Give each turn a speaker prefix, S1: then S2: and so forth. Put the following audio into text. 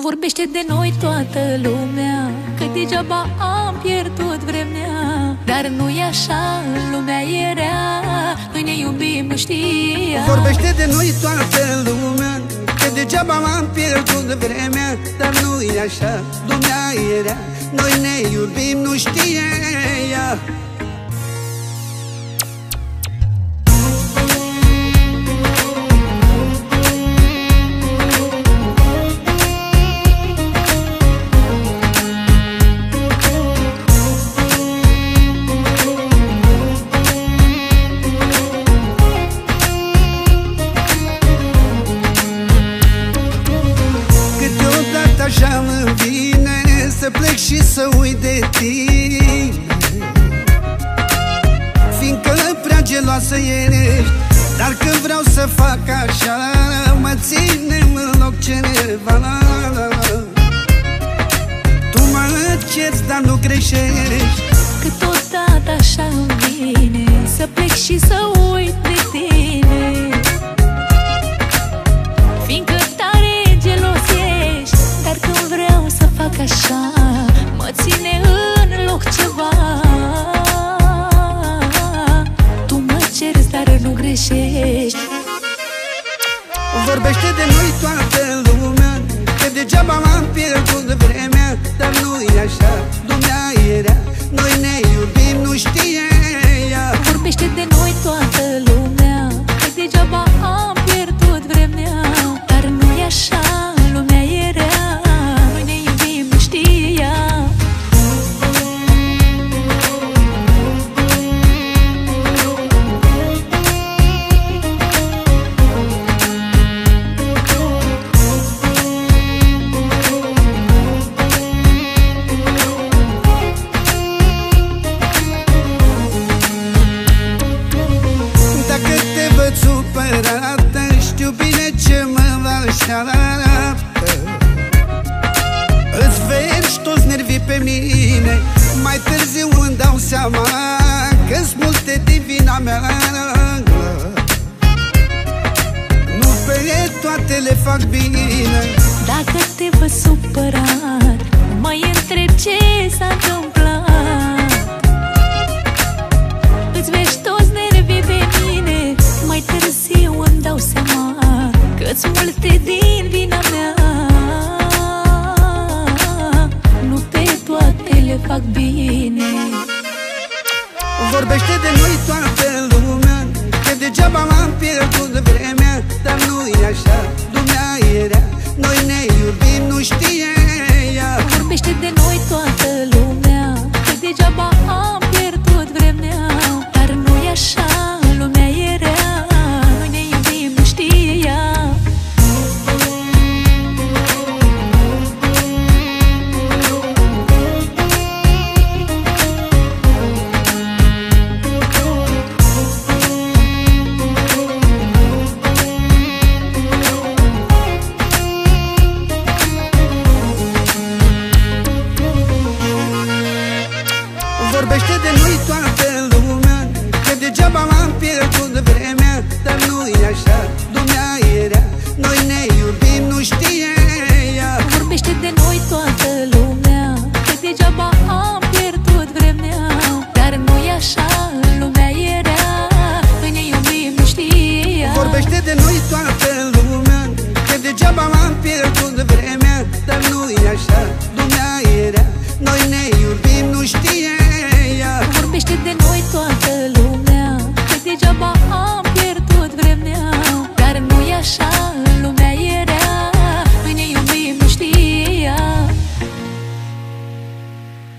S1: Vorbește de noi toată lumea, că degeaba am pierdut vremea. Dar nu-i așa, lumea e rea, noi ne iubim, nu știa.
S2: Vorbește de noi toată lumea, că degeaba am pierdut vremea. Dar nu-i așa, lumea e rea, noi ne iubim, nu știa. Așa-mi vine să plec și să uit de tine, fiindcă prea geloasă ești. Dar când vreau să fac așa, mă ține în loc cineva. Tu mă cerți, dar nu greșești.
S1: Câteodată așa-mi vine să plec și să uit de tine, fiindcă tare gelos ești. Dar când vreau să fac așa, mă ține în loc ceva. Tu mă cerți, dar nu greșești.
S2: Vorbește de noi toată lumea, că degeaba am pierdut vremea. Dar nu-i așa, lumea e rea, noi ne iubim, nu știe ea.
S1: Vorbește de noi toată lumea, că degeaba am pierdut vremea. Dar nu-i așa, lumea e rea, noi ne iubim, nu știa.
S2: Dacă te văd supărată, știu bine ce mă așteaptă. Îți vergi toți nervii pe mine, mai târziu îmi dau seama că-s multe din vina mea. Nu pe toate le fac bine.
S1: Dacă te văd supărat, mă întreb ce s-a întâmplat. Îți vezi toți nervii pe mine, mai târziu îmi dau seama că-s multe din vina mea. Nu pe toate le fac bine.
S2: Vorbește de noi toată lumea, că degeaba am pierdut vremea. Dar nu-i așa, lumea e rea, noi ne iubim, nu știe ea.
S1: Vorbește de noi toată lumea, că degeaba am pierdut vremea. Dar nu-i așa, lumea e rea, noi ne iubim, nu știa.
S2: Vorbește de noi toată lumea, că degeaba am pierdut vremea. Dar nu-i așa, lumea e rea, noi ne iubim, nu știe ea.
S1: Vorbește de noi toată lumea, că degeaba am pierdut vremea. Dar nu-i așa, lumea e rea, noi ne iubim, nu știa.
S2: Vorbește de noi toată lumea, că degeaba am pierdut vremea. Dar nu-i așa, lumea e rea,